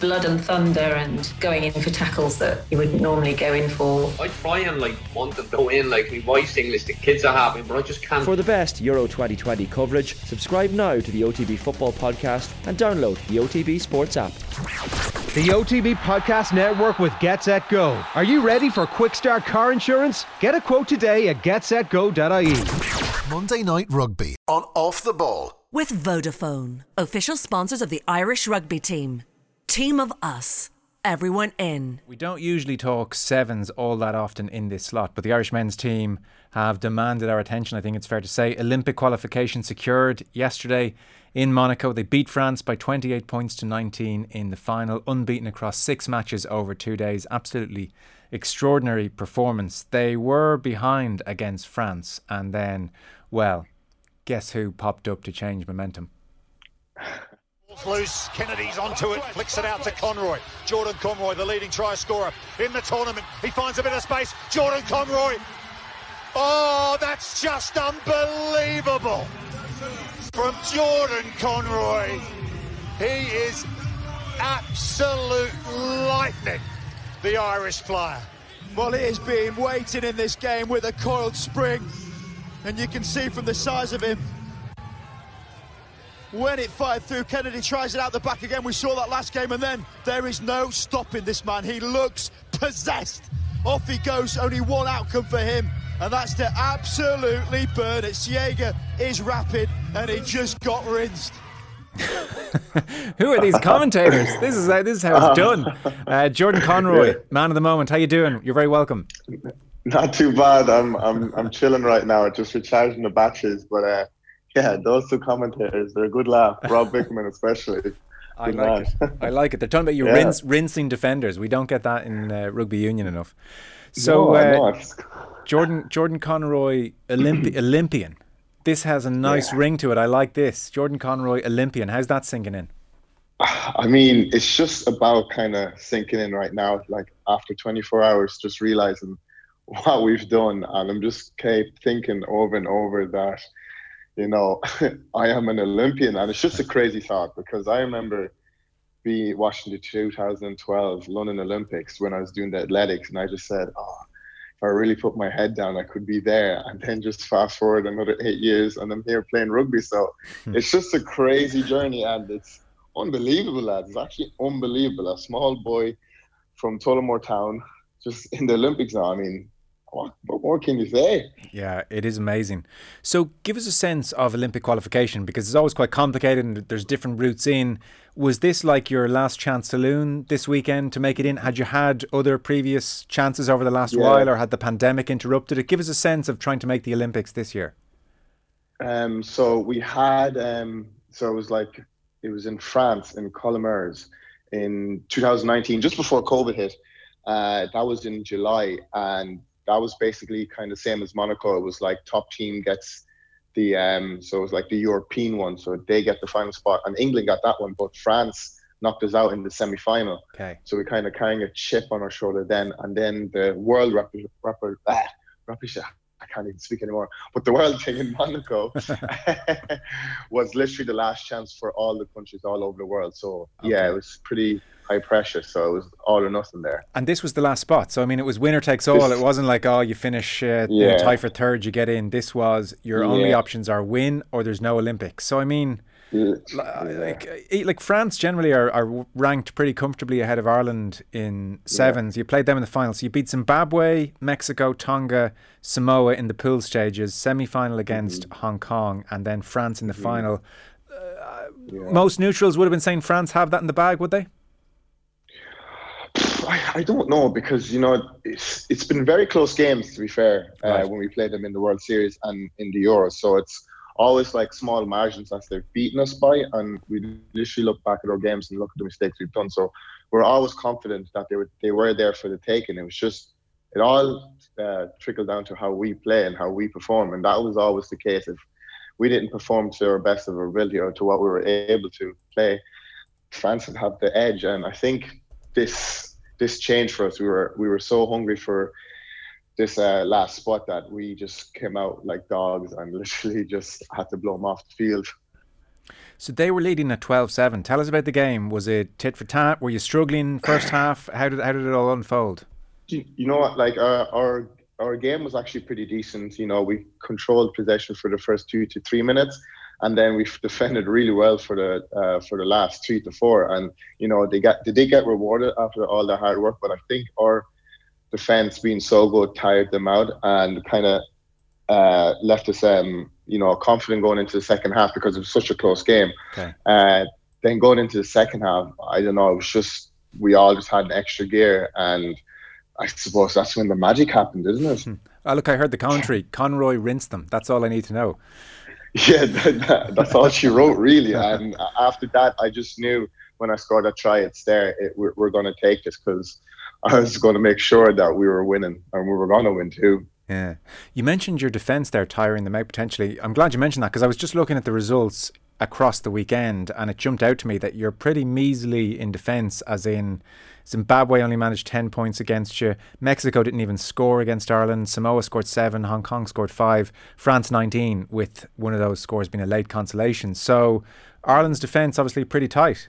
blood and thunder and going in for tackles that you wouldn't normally go in for. I try and want them to go in like my wife's English, the kids are having, but I just can't. For the best Euro 2020 coverage, subscribe now to the OTB Football Podcast and download the OTB Sports app. The OTB Podcast Network with GetSetGo. Are you ready for quick start car insurance? Get a quote today at getsetgo.ie. Monday Night Rugby on Off the Ball. With Vodafone, official sponsors of the Irish rugby team. Team of us. Everyone in. We don't usually talk sevens all that often in this slot, but the Irish men's team have demanded our attention, I think it's fair to say. Olympic qualification secured yesterday in Monaco. They beat France by 28 points to 19 in the final, unbeaten across 6 matches over 2 days. Absolutely extraordinary performance. They were behind against France and then, well, guess who popped up to change momentum? Loose, Kennedy's onto it, flicks it out to Conroy. Jordan Conroy, the leading try scorer in the tournament. He finds a bit of space. Jordan Conroy. Oh, that's just unbelievable. From Jordan Conroy. He is absolute lightning, the Irish flyer. Well, he has been waiting in this game with a coiled spring. And you can see from the size of him, when it fired through, Kennedy tries it out the back again. We saw that last game, and then there is no stopping this man. He looks possessed. Off he goes. Only one outcome for him, and that's to absolutely burn it. Siega is rapid, and he just got rinsed. Who are these commentators? This is how it's done. Jordan Conroy, man of the moment. How you doing? You're very welcome. Not too bad. I'm chilling right now, just recharging the batteries. But yeah, those two commentators, they're a good laugh. Rob Bickman especially. I like it. I like it. They're talking about you rinsing defenders. We don't get that in rugby union enough. So Jordan Conroy, Olympian. This has a nice ring to it. I like this. Jordan Conroy, Olympian. How's that sinking in? I mean, it's just about kind of sinking in right now. Like after 24 hours, just realizing what we've done, and I'm just keep thinking over and over that, you know, I am an Olympian, and it's just a crazy thought because I remember watching the 2012 London Olympics when I was doing the athletics, and I just said, oh, if I really put my head down, I could be there. And then just fast forward another 8 years, and I'm here playing rugby. So it's just a crazy journey, and it's unbelievable, lads. It's actually unbelievable. A small boy from Tullamore Town, just in the Olympics now. I mean, what more can you say? Yeah, it is amazing. So give us a sense of Olympic qualification, because it's always quite complicated and there's different routes in. Was this like your last chance saloon this weekend to make it in? Had you had other previous chances over the last while, or had the pandemic interrupted it? Give us a sense of trying to make the Olympics this year. So we had, so it was in France, in Colomers in 2019, just before COVID hit. That was in July, and that was basically kind of same as Monaco. It was like top team gets the so it was like the European one, so they get the final spot, and England got that one, but France knocked us out in the semi-final. Okay. So we kind of carrying a chip on our shoulder then, and then the world I can't even speak anymore. But the world thing in Monaco was literally the last chance for all the countries all over the world. So yeah, it was pretty high pressure, so it was all or nothing there. And this was the last spot, so I mean it was winner takes all. It wasn't like, oh, you finish tie for third, you get in. This was your only options are win or there's no Olympics. So I mean, like France generally are ranked pretty comfortably ahead of Ireland in sevens. You played them in the final, so you beat Zimbabwe, Mexico, Tonga, Samoa in the pool stages, semi-final against Hong Kong, and then France in the final. Most neutrals would have been saying France have that in the bag, would they? I don't know, because you know it's been very close games, to be fair, when we played them in the World Series and in the Euros. So it's always like small margins that they've beaten us by, and we literally look back at our games and look at the mistakes we've done. So we're always confident that they were there for the taking. It was just it all trickled down to how we play and how we perform, and that was always the case. If we didn't perform to our best of our ability or to what we were able to play, France would have the edge. And I think this changed for us. We were so hungry for this last spot that we just came out like dogs and literally just had to blow them off the field. So they were leading at 12-7. Tell us about the game. Was it tit for tat? Were you struggling first half? How did it all unfold? You know what? Like our game was actually pretty decent. You know, we controlled possession for the first 2 to 3 minutes, and then we defended really well for the last 3 to 4. And you know, they did get rewarded after all the hard work. But I think our defense being so good tired them out and kind of left us confident going into the second half because it was such a close game. Okay. Then going into the second half, I don't know, it was just we all just had an extra gear, and I suppose that's when the magic happened, isn't it? Oh, look, I heard the commentary. Conroy rinsed them. That's all I need to know. Yeah, that's all she wrote, really. And after that, I just knew when I scored a try, we're going to take this, because I was going to make sure that we were winning, and we were going to win too. Yeah. You mentioned your defence there, tiring them out potentially. I'm glad you mentioned that, because I was just looking at the results across the weekend, and it jumped out to me that you're pretty measly in defence, as in Zimbabwe only managed 10 points against you. Mexico didn't even score against Ireland. Samoa scored 7. Hong Kong scored 5. France 19, with one of those scores being a late consolation. So Ireland's defence obviously pretty tight.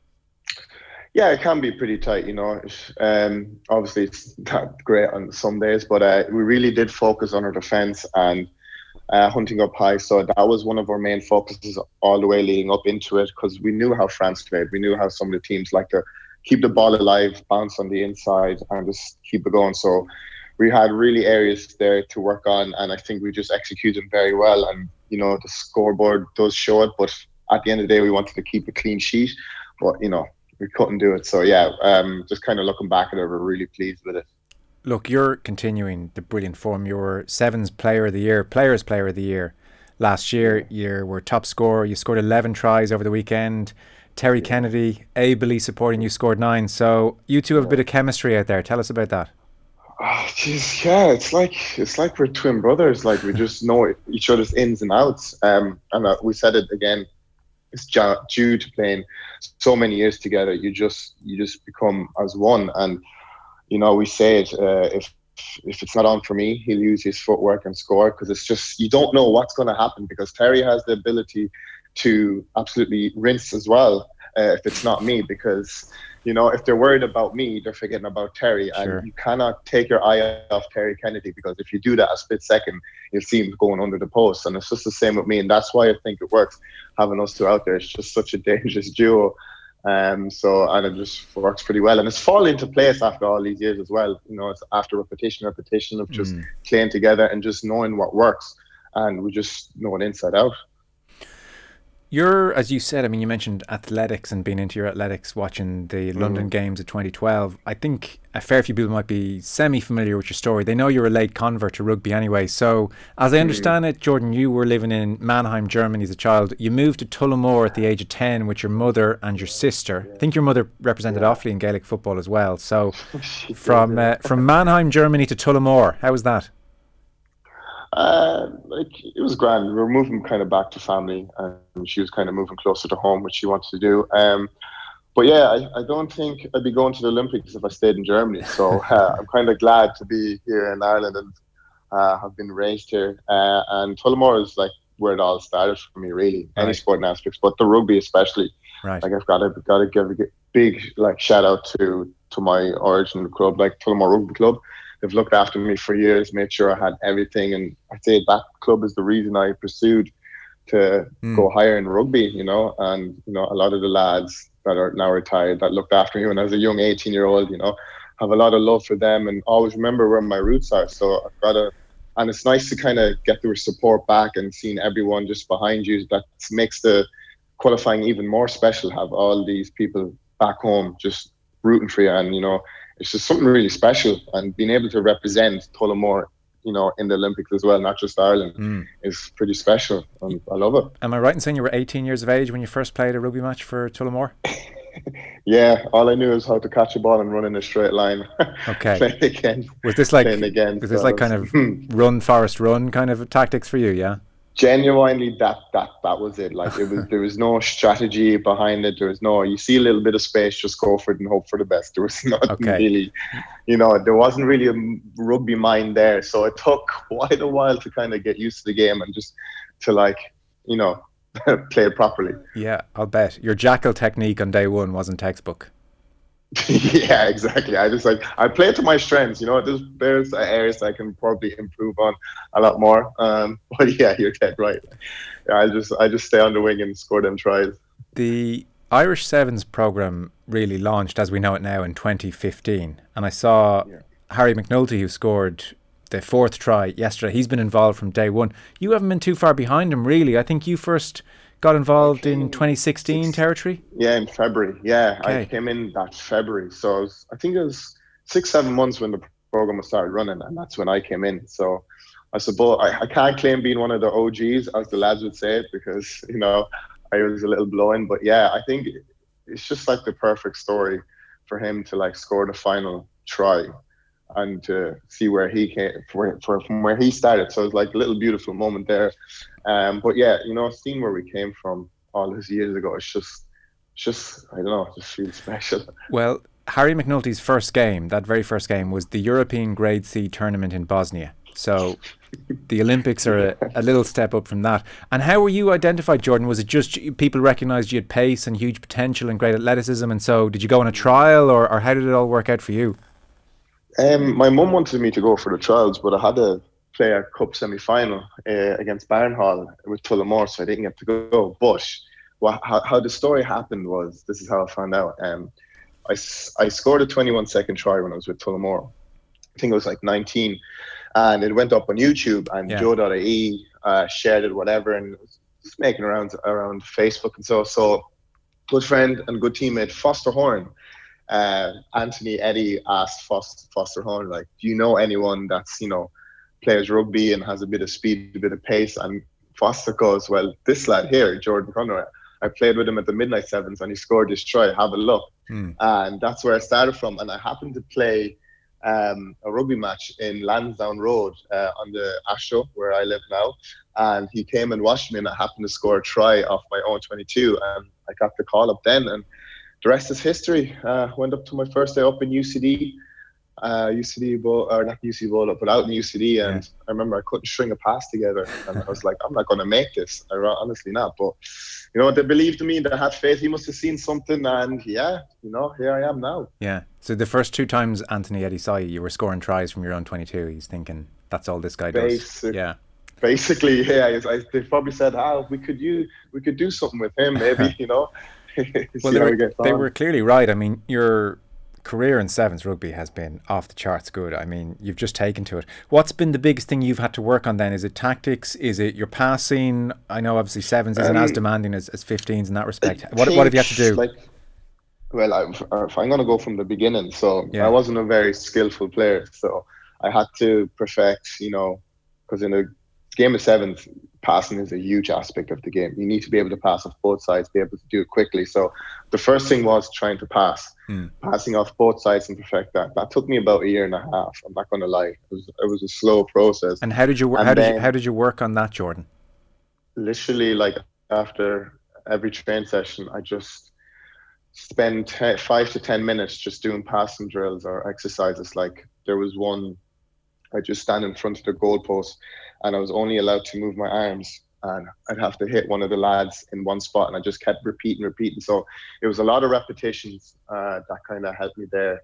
Yeah, it can be pretty tight, you know. Obviously, it's not great on some days, but we really did focus on our defence and hunting up high. So that was one of our main focuses all the way leading up into it, because we knew how France played. We knew how some of the teams like to keep the ball alive, bounce on the inside, and just keep it going. So we had really areas there to work on, and I think we just executed very well. And, you know, the scoreboard does show it, but at the end of the day, we wanted to keep a clean sheet. But, you know, we couldn't do it. So yeah, just kind of looking back at it, we're really pleased with it. Look, you're continuing the brilliant form. You were Sevens Player of the Year, Players Player of the Year last year. You were top scorer. You scored 11 tries over the weekend. Terry Kennedy, ably supporting you, scored 9. So you two have a bit of chemistry out there. Tell us about that. Oh, geez, yeah, it's like we're twin brothers. Like, we just know each other's ins and outs. And we said it again. It's due to playing so many years together. You just become as one. And you know, we say it. If it's not on for me, he'll use his footwork and score, because it's just, you don't know what's going to happen, because Terry has the ability to absolutely rinse as well if it's not me, because you know, if they're worried about me, they're forgetting about Terry. Sure. And you cannot take your eye off Terry Kennedy, because if you do that a split second, you'll see him going under the post. And it's just the same with me. And that's why I think it works, having us two out there. It's just such a dangerous duo. And it just works pretty well. And it's fallen into place after all these years as well. You know, it's after repetition of just playing together and just knowing what works. And we just know it inside out. You're, as you said, I mean, you mentioned athletics and being into your athletics, watching the London Games of 2012. I think a fair few people might be semi-familiar with your story. They know you're a late convert to rugby anyway. So, as I understand it, Jordan, you were living in Mannheim, Germany as a child. You moved to Tullamore at the age of 10 with your mother and your sister. I think your mother represented Offaly in Gaelic football as well. So, from Mannheim, Germany to Tullamore, how was that? It was grand. We were moving kind of back to family, and she was kind of moving closer to home, which she wanted to do. But yeah, I don't think I'd be going to the Olympics if I stayed in Germany. So I'm kind of glad to be here in Ireland and have been raised here. And Tullamore is like where it all started for me, really. Any sporting aspects, but the rugby especially. Right. Like, I've got to give a big shout out to my origin club, like Tullamore Rugby Club. They've looked after me for years, made sure I had everything, and I'd say that club is the reason I pursued to go higher in rugby, you know. And you know, a lot of the lads that are now retired that looked after me when I was a young 18-year-old, you know, have a lot of love for them and always remember where my roots are. So and it's nice to kind of get the support back and seeing everyone just behind you. That makes the qualifying even more special, have all these people back home just rooting for you. And you know, it's just something really special, and being able to represent Tullamore, you know, in the Olympics as well, not just Ireland, is pretty special. And I love it. Am I right in saying you were 18 years of age when you first played a rugby match for Tullamore? Yeah, all I knew is how to catch a ball and run in a straight line. Okay. Playing again. Was this like kind of run, Forest, run kind of tactics for you? Yeah. Genuinely, that was it. Like, there was no strategy behind it. There was no, you see a little bit of space, just go for it and hope for the best. There was nothing really, you know, there wasn't really a rugby mind there. So it took quite a while to kind of get used to the game and just to, like, you know, played properly. Yeah, I'll bet. Your jackal technique on day one wasn't textbook. Yeah, exactly. I play to my strengths. There's areas I can probably improve on a lot more. But yeah, you're dead right. Yeah, I just stay on the wing and score them tries. The Irish Sevens program really launched, as we know it now, in 2015, and I saw Harry McNulty, who scored the 4th try yesterday. He's been involved from day one. You haven't been too far behind him, really. I think you first got involved in 2016 territory? Yeah, in February. Yeah, okay. I came in that February. So I think it was 6-7 months when the program started running, and that's when I came in. So I suppose I can't claim being one of the OGs, as the lads would say, because, I was a little blown. But yeah, I think it's just like the perfect story for him to score the final try and to see where he came from where he started. So it's like a little beautiful moment there. But yeah, seeing where we came from all those years ago, it's just I don't know, it just feels special. Well, Harry McNulty's first game, that very first game, was the European Grade C tournament in Bosnia. So the Olympics are a little step up from that. And how were you identified, Jordan? Was it just people recognised you had pace and huge potential and great athleticism, and so did you go on a trial, or how did it all work out for you? My mum wanted me to go for the trials, but I had to play a cup semi-final against Barnhall with Tullamore, so I didn't get to go. But how the story happened was, this is how I found out. I scored a 21-second try when I was with Tullamore. I think it was 19, and it went up on YouTube, and Joe.ie shared it, whatever, and it was just making around Facebook and so. Good friend and good teammate Foster Horn, Anthony Eddie asked Foster Horn, do you know anyone that's plays rugby and has a bit of speed, a bit of pace? And Foster goes, well, this lad here, Jordan Conroy, I played with him at the Midnight Sevens and he scored this try. Have a look. And that's where I started from. And I happened to play a rugby match in Lansdowne Road on the Astro, where I live now. And he came and watched me, and I happened to score a try off my own 22. And I got the call up then, and the rest is history. Went up to my first day up in UCD. UCD bowl, or not UCD bowl, but out in UCD, and I remember I couldn't string a pass together, and I was like, I'm not going to make this. Honestly not. But they believed in me, they had faith. He must have seen something, and here I am now. Yeah. So the first 2 times Anthony Eddie saw you were scoring tries from your own 22. He's thinking, that's all this guy does. Basically, yeah. They probably said, we could do something with him, maybe. Well, they were clearly right. I mean, your career in Sevens rugby has been off the charts good. I mean, you've just taken to it. What's been the biggest thing you've had to work on then? Is it tactics? Is it your passing? I know obviously Sevens isn't as demanding as 15s in that respect. What have you had to do? If I'm going to go from the beginning, so I wasn't a very skillful player, so I had to perfect, because in a game of Sevens, passing is a huge aspect of the game. You need to be able to pass off both sides, be able to do it quickly. So the first thing was trying to passing off both sides and perfect that. That took me about 1.5 years. I'm not going to lie. It was a slow process. And how did you work on that, Jordan? Literally, after every train session, I just spend 5 to 10 minutes just doing passing drills or exercises. There was one, I just stand in front of the goalpost, and I was only allowed to move my arms, and I'd have to hit one of the lads in one spot, and I just kept repeating. So it was a lot of repetitions that kind of helped me there.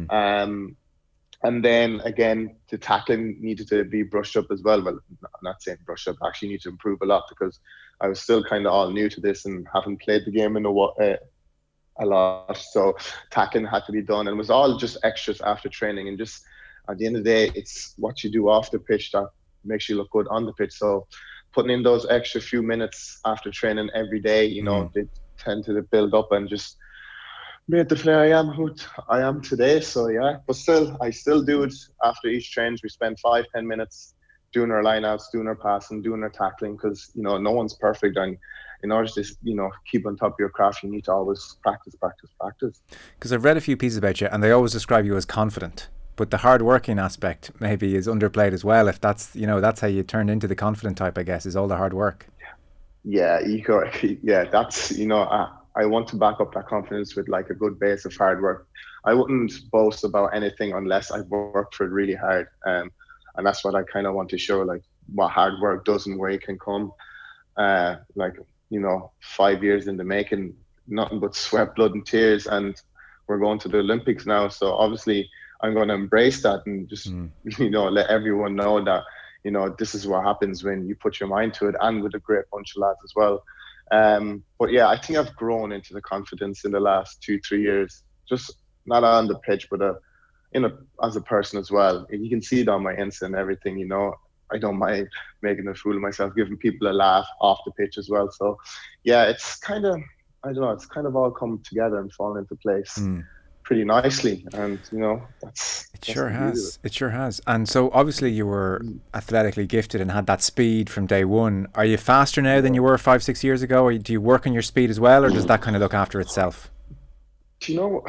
And then again, the tackling needed to be brushed up as well. Well, I'm not saying brushed up, actually need to improve a lot, because I was still kind of all new to this and haven't played the game in a lot. So tackling had to be done, and it was all just extras after training. And just at the end of the day, it's what you do off the pitch that makes you look good on the pitch. So putting in those extra few minutes after training every day, they tend to build up and just made the player I am who I am today. So yeah, but I still do it after each train. We spend 5-10 minutes doing our lineouts, doing our passing, doing our tackling, because no one's perfect, and in order to keep on top of your craft, you need to always practice. Because I've read a few pieces about you, and they always describe you as confident, but the hard working aspect maybe is underplayed as well. If that's that's how you turned into the confident type, I guess, is all the hard work. Yeah, that's I want to back up that confidence with a good base of hard work. I wouldn't boast about anything unless I worked for it really hard, and that's what I kind of want to show, what hard work does and where it can come. 5 years in the making, nothing but sweat, blood and tears, and we're going to the Olympics now. So obviously I'm going to embrace that and just, let everyone know that, this is what happens when you put your mind to it, and with a great bunch of lads as well. But yeah, I think I've grown into the confidence in the last 2-3 years, just not on the pitch, but as a person as well. And you can see it on my Insta and everything, I don't mind making a fool of myself, giving people a laugh off the pitch as well. So yeah, it's kind of, I don't know, it's kind of all come together and fallen into place pretty nicely. And, it sure has. And so obviously you were athletically gifted and had that speed from day one. Are you faster now than you were 5-6 years ago? Or do you work on your speed as well, or does that kind of look after itself? Do you know,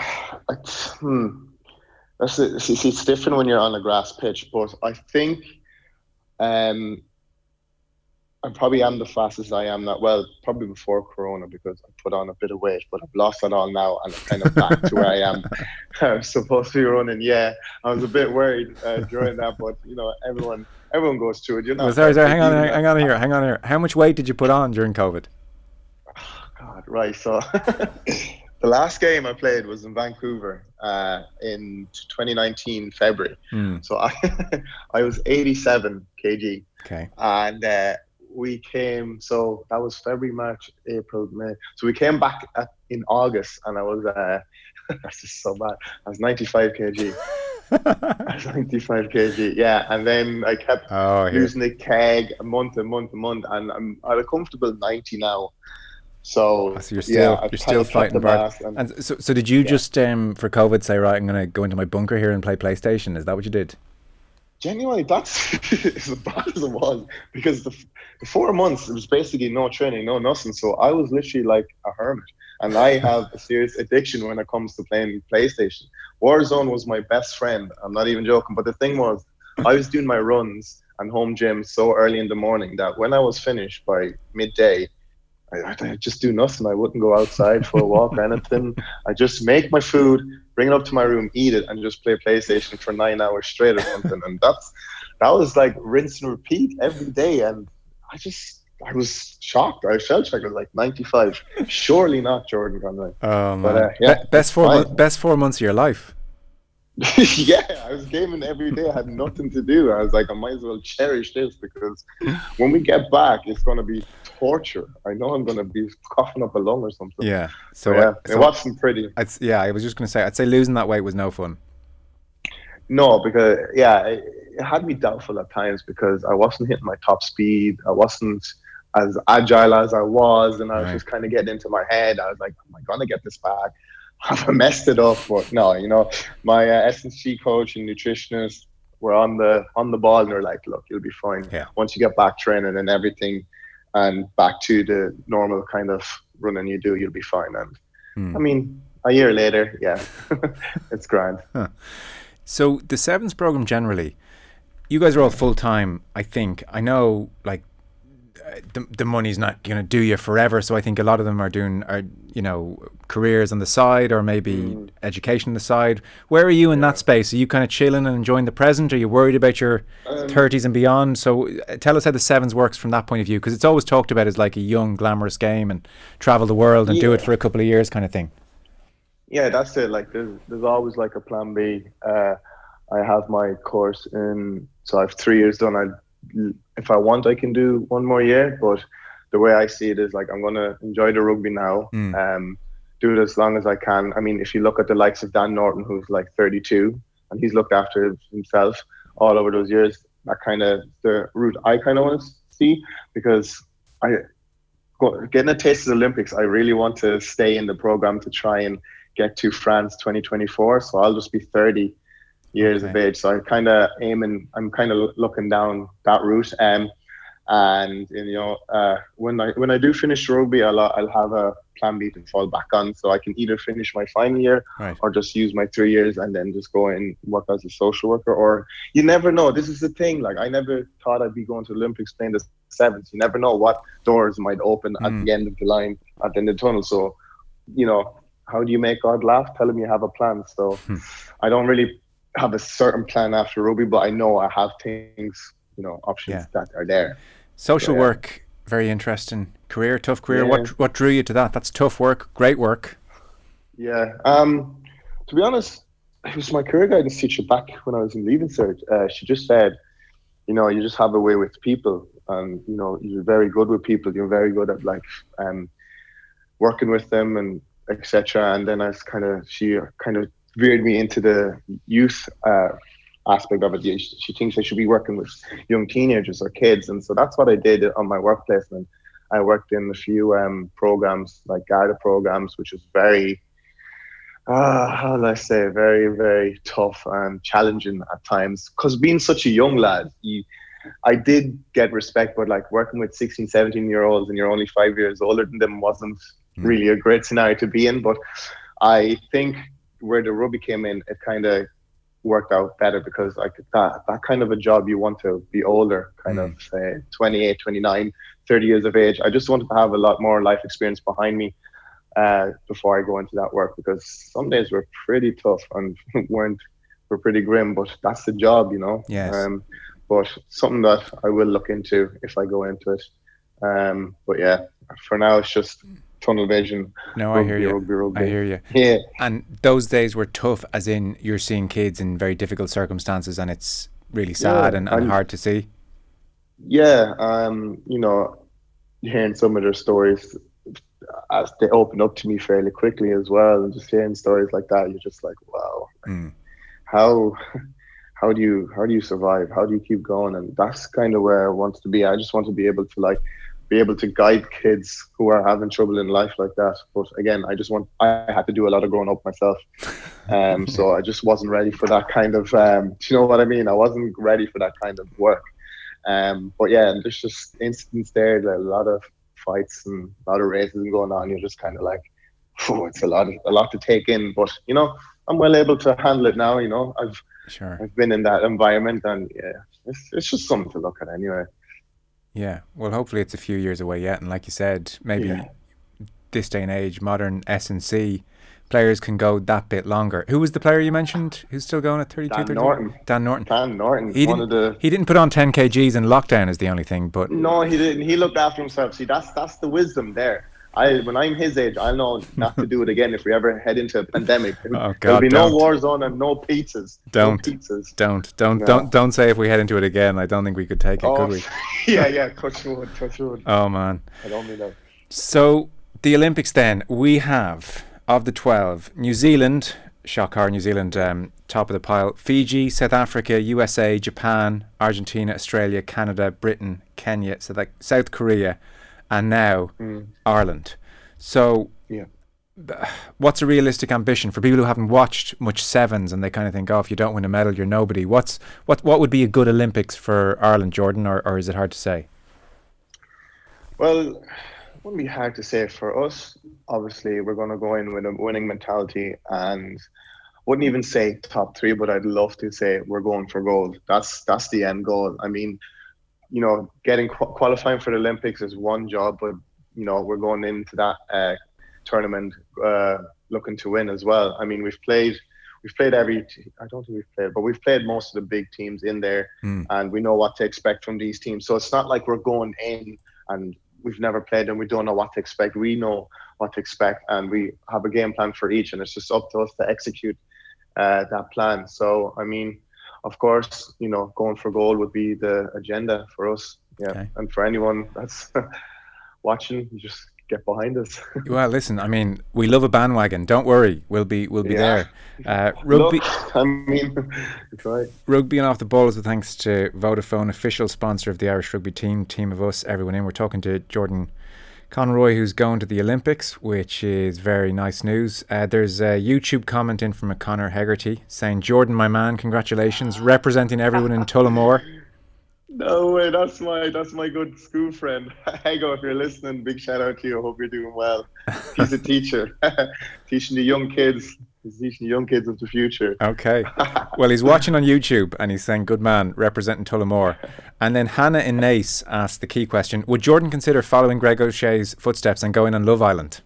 it's different when you're on a grass pitch, but I think I probably am the fastest I am now. Well, probably before Corona, because I put on a bit of weight, but I've lost that all now, and I'm kind of back to where I am. I'm supposed to be running. Yeah, I was a bit worried during that, but everyone goes through it. Sorry, hang on here. How much weight did you put on during COVID? Oh, God, right. So the last game I played was in Vancouver in 2019 February. So I was 87 kg. Okay. And we came, so that was February, March, April, May. So we came back in August, and I was, that's just so bad. I was 95 kg. I was 95 kg, yeah. And then I kept using the keg a month, and I'm at a comfortable 90 now. So you're still fighting back. And so did you just for COVID say, right, I'm going to go into my bunker here and play PlayStation? Is that what you did? Genuinely, that's as bad as it was, because the 4 months it was basically no training, no nothing. So I was literally like a hermit, and I have a serious addiction when it comes to playing PlayStation. Warzone was my best friend. I'm not even joking. But the thing was, I was doing my runs and home gym so early in the morning that when I was finished by midday, I just do nothing. I wouldn't go outside for a walk or anything. I just make my food, bring it up to my room, eat it, and just play PlayStation for 9 hours straight or something. And that was like rinse and repeat every day. And I was shocked. I was shell-shocked. I was like, 95. Surely not Jordan Conroy. Oh, man. But, best 4 months of your life. Yeah, I was gaming every day. I had nothing to do. I was like, I might as well cherish this, because when we get back, it's going to be torture. I know I'm going to be coughing up a lung or something. Yeah. So it wasn't pretty. I was just going to say, I'd say losing that weight was no fun. No, because it had me doubtful at times, because I wasn't hitting my top speed. I wasn't as agile as I was, and I was just kind of getting into my head. I was like, am I going to get this back? Have I messed it up? But no, my S&C coach and nutritionist were on the ball, and they're like, look, you'll be fine. Yeah. Once you get back training and everything and back to the normal kind of running you do, you'll be fine. And I mean, a year later, it's grand. Huh. So the Sevens program generally, you guys are all full-time, I think. I know, like, the money's not going to do you forever, so I think a lot of them are doing careers on the side, or maybe education on the side. Where are you in that space? Are you kind of chilling and enjoying the present? Are you worried about your 30s and beyond? So tell us how the Sevens works from that point of view, because it's always talked about as like a young glamorous game and travel the world and do it for a couple of years kind of thing. Yeah, that's it. Like there's always like a plan B. I have my course so I have 3 years done. If I want, I can do one more year, but the way I see it is like, I'm going to enjoy the rugby now, do it as long as I can. I mean, if you look at the likes of Dan Norton, who's like 32, and he's looked after himself all over those years, that kind of the route I kind of want to see, because getting a taste of the Olympics, I really want to stay in the program to try and get to France 2024. So I'll just be 30 years of age, so I'm kind of looking down that route, and when I do finish rugby, I'll have a plan B to fall back on, so I can either finish my final year or just use my 3 years and then just go and work as a social worker. Or you never know. This is the thing, like, I never thought I'd be going to Olympics playing the Sevens. You never know what doors might open at the end of the line, at the end of the tunnel. So how do you make God laugh? Tell him you have a plan. So I don't really have a certain plan after rugby, but I know I have things, options that are there. Social work very interesting career, tough career. Yeah. What drew you to that? That's tough work, great work. Yeah. To be honest, it was my career guidance teacher back when I was in Leaving Cert. She just said, you just have a way with people, and you're very good with people. You're very good at working with them and etc. And then she kind of veered me into the youth aspect of it. She thinks I should be working with young teenagers or kids, and so that's what I did on my work placement. I worked in a few programs like Garda programs, which is very very, very tough and challenging at times, because being such a young lad, I did get respect, but like working with 16, 17-year-olds and you're only 5 years older than them wasn't really a great scenario to be in. But I think where the rugby came in, it kind of worked out better, because like that kind of a job, you want to be older, kind of say 28, 29, 30 years of age. I just wanted to have a lot more life experience behind me before I go into that work, because some days were pretty tough and were pretty grim, but that's the job, Yes. But something that I will look into if I go into it. But yeah, for now it's just tunnel vision. No, rugby, I hear you. Rugby. I hear you. Yeah. And those days were tough, as in you're seeing kids in very difficult circumstances, and it's really sad and hard to see. Yeah, hearing some of their stories as they open up to me fairly quickly as well, and just hearing stories like that, you're just like, wow, how do you survive? How do you keep going? And that's kind of where I want to be. I just want to be able to guide kids who are having trouble in life like that. But again, I had to do a lot of growing up myself. So I just wasn't ready for that kind of, do you know what I mean? I wasn't ready for that kind of work. But yeah, there's just incidents there, a lot of fights and a lot of racism going on. You're just kind of like, it's a lot to take in. But I'm well able to handle it now. I've been in that environment, and yeah, it's just something to look at anyway. Yeah, well, hopefully it's a few years away yet, and like you said, maybe this day and age, modern S&C players can go that bit longer. Who was the player you mentioned who's still going at 32? Dan Norton. Dan Norton. He didn't put on 10 kgs in lockdown is the only thing, but no, he didn't. He looked after himself. See, that's the wisdom there. When I'm his age, I'll know not to do it again if we ever head into a pandemic. Oh God, there'll be no war zone and no pizzas. Don't say if we head into it again. I don't think we could take it, could we? Yeah, touch wood. Oh man. I don't mean that. So the Olympics then, we have, of the 12, New Zealand, shocker, New Zealand top of the pile, Fiji, South Africa, USA, Japan, Argentina, Australia, Canada, Britain, Kenya, so like South Korea, and now Ireland. So what's a realistic ambition for people who haven't watched much sevens and they kind of think, if you don't win a medal, you're nobody? What would be a good Olympics for Ireland, Jordan, or is it hard to say? Well, it wouldn't be hard to say for us. Obviously, we're going to go in with a winning mentality, and wouldn't even say top 3, but I'd love to say we're going for gold. That's the end goal. I mean, getting qualifying for the Olympics is one job, but we're going into that tournament looking to win as well. I mean, we've played I don't think we've played, but we've played most of the big teams in there, and we know what to expect from these teams. So it's not like we're going in and we've never played and we don't know what to expect. We know what to expect, and we have a game plan for each, and it's just up to us to execute that plan. So I mean, of course, going for gold would be the agenda for us. Yeah. Okay. And for anyone that's watching, you just get behind us. Well, listen, I mean, we love a bandwagon. Don't worry, we'll be there. Rugby. Look, I mean, it's right. Rugby and Off the Ball is a thanks to Vodafone, official sponsor of the Irish Rugby team of us, everyone in. We're talking to Jordan Conroy, who's going to the Olympics, which is very nice news. There's a YouTube comment in from a Conor Hegarty saying, Jordan, my man, congratulations, representing everyone in Tullamore. No way, that's my good school friend. Hego, if you're listening, big shout out to you. I hope you're doing well. He's a teacher, teaching the young kids. He's teaching the young kids of the future. Okay. Well, he's watching on YouTube and he's saying, good man, representing Tullamore. And then Hannah in Naas asked the key question, would Jordan consider following Greg O'Shea's footsteps and going on Love Island?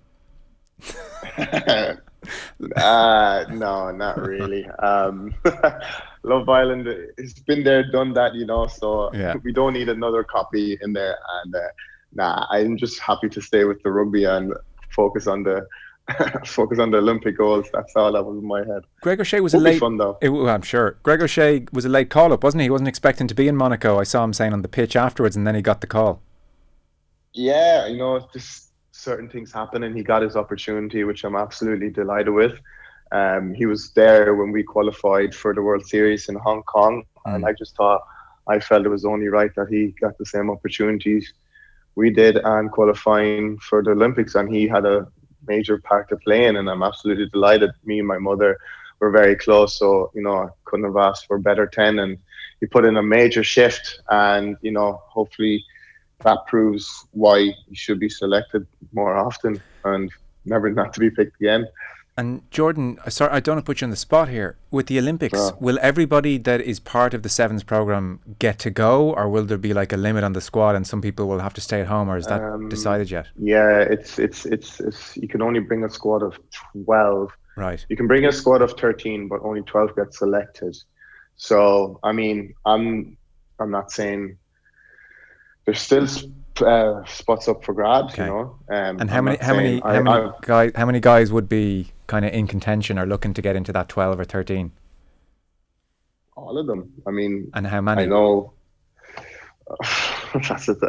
No, not really. Love Island has been there, done that, so we don't need another copy in there. And nah, I'm just happy to stay with the rugby and focus on the Olympic goals. That's all that was in my head. Greg O'Shea was fun, though. I'm sure. Greg O'Shea was a late call-up, wasn't he? He wasn't expecting to be in Monaco. I saw him saying on the pitch afterwards, and then he got the call. Yeah, just certain things happen, and he got his opportunity, which I'm absolutely delighted with. He was there when we qualified for the World Series in Hong Kong, and I felt it was only right that he got the same opportunities we did and qualifying for the Olympics, and he had a major part to play in, and I'm absolutely delighted. Me and my mother were very close, so I couldn't have asked for a better 10, and he put in a major shift, and hopefully that proves why he should be selected more often and never not to be picked again. And Jordan, sorry, I don't want to put you on the spot here. With the Olympics, will everybody that is part of the Sevens programme get to go, or will there be like a limit on the squad and some people will have to stay at home, or is that decided yet? Yeah, it's you can only bring a squad of 12. Right. You can bring a squad of 13, but only 12 get selected. So, I mean, I'm not saying there's still spots up for grabs, okay. And how many guys would be kind of in contention or looking to get into that 12 or 13? All of them. I mean, and how many? I know. That's it.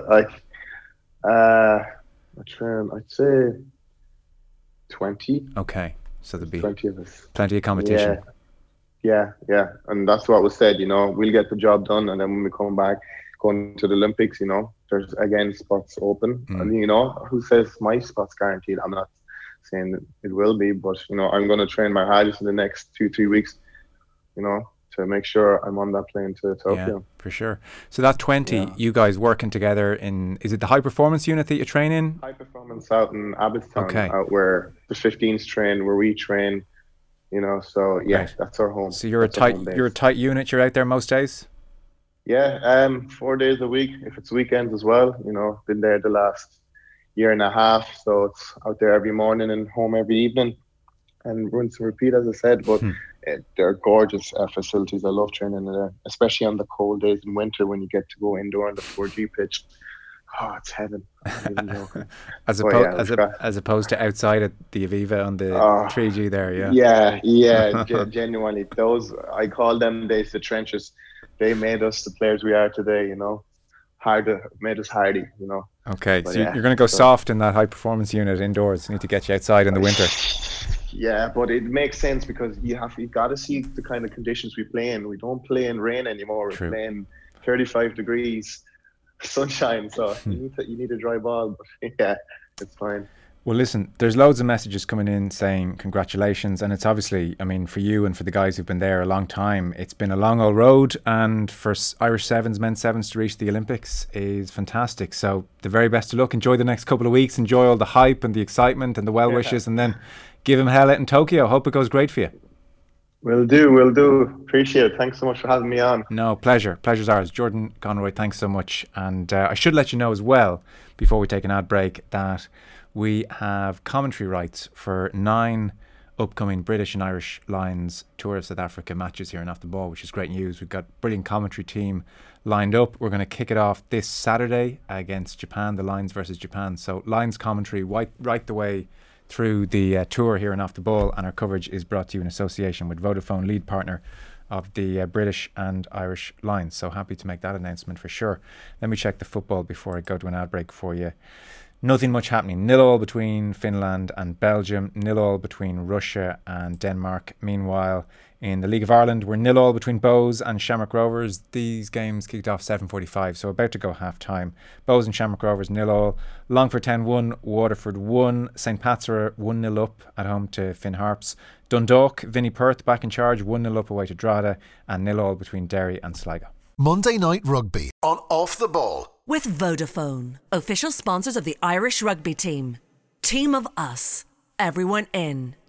I'd say 20. Okay, so there'd be 20 of us. Plenty of competition. Yeah, and that's what was said. We'll get the job done, and then when we come back, going to the Olympics, there's again spots open, and who says my spot's guaranteed? I'm not saying that it will be, but I'm going to train my hardest in the next 2-3 weeks, to make sure I'm on that plane to Tokyo. Yeah, for sure. So that 20, you guys working together is it the high performance unit that you train in? High performance out in Abbottstown, okay. Out where the 15s train, where we train, so yeah, right. That's our home. So you're a tight unit. You're out there most days? Yeah, 4 days a week, if it's weekends as well. Been there the last year and a half, so it's out there every morning and home every evening, and rinse and repeat, as I said. But they're gorgeous facilities. I love training there, especially on the cold days in winter when you get to go indoor on the 4G pitch. Oh, it's heaven. as opposed to outside at the Aviva on the 3G there, yeah. Genuinely, those, I call them days the trenches. They made us the players we are today, made us hardy, Okay, but so you're going to go soft in that high performance unit indoors. You need to get you outside in the winter. Yeah, but it makes sense because you got to see the kind of conditions we play in. We don't play in rain anymore. We're playing 35 degrees, sunshine. So you need a dry ball, but yeah, it's fine. Well, listen, there's loads of messages coming in saying congratulations, and it's obviously, I mean, for you and for the guys who've been there a long time, it's been a long old road, and for Irish Sevens, men's Sevens to reach the Olympics is fantastic. So the very best of luck. Enjoy the next couple of weeks. Enjoy all the hype and the excitement and the well wishes, and then give him hell out in Tokyo. Hope it goes great for you. Will do. Appreciate it. Thanks so much for having me on. No, pleasure. Pleasure's ours. Jordan Conroy, thanks so much. And I should let you know as well, before we take an ad break, that we have commentary rights for 9 upcoming British and Irish Lions Tour of South Africa matches here in Off the Ball, which is great news. We've got a brilliant commentary team lined up. We're going to kick it off this Saturday against Japan, the Lions versus Japan. So Lions commentary right the way through the tour here in Off the Ball, and our coverage is brought to you in association with Vodafone, lead partner of the British and Irish Lions. So happy to make that announcement for sure. Let me check the football before I go to an ad break for you. Nothing much happening. 0-0 between Finland and Belgium. 0-0 between Russia and Denmark. Meanwhile, in the League of Ireland, we're 0-0 between Bohs and Shamrock Rovers. These games kicked off 7:45, so about to go half time. Bohs and Shamrock Rovers 0-0. Longford Town 1, Waterford 1. St Pat's are 1-0 up at home to Finn Harps. Dundalk, Vinnie Perth back in charge, 1-0 up away to Drogheda, and 0-0 between Derry and Sligo. Monday Night Rugby on Off the Ball. With Vodafone, official sponsors of the Irish rugby team. Team of us, everyone in.